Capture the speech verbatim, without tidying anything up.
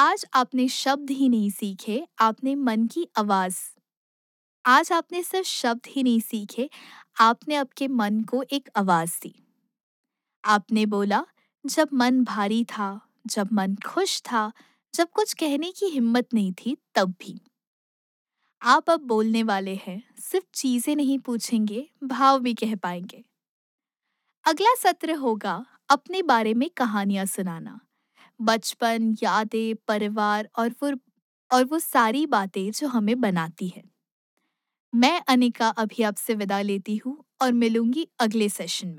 आज आपने शब्द ही नहीं सीखे, आपने मन की आवाज़। आज आपने सिर्फ शब्द ही नहीं सीखे, आपने आपके मन को एक आवाज़ दी। आपने बोला जब मन भारी था, जब मन खुश था, जब कुछ कहने की हिम्मत नहीं थी तब भी। आप अब बोलने वाले हैं, सिर्फ चीज़ें नहीं पूछेंगे, भाव भी कह पाएंगे। अगला सत्र होगा अपने बारे में कहानियाँ सुनाना। बचपन, यादें, परिवार और वो और वो सारी बातें जो हमें बनाती है। मैं अनिका अभी आपसे विदा लेती हूँ और मिलूंगी अगले सेशन में।